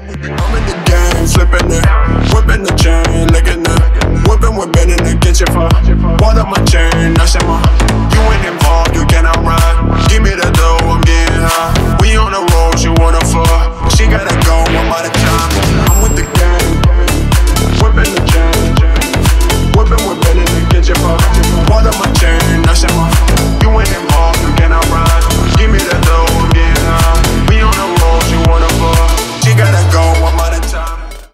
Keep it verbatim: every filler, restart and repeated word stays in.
I'm in the game, flipping it, whipping the chain, licking it, whipping, whipping in the kitchen for water my chain, that's in my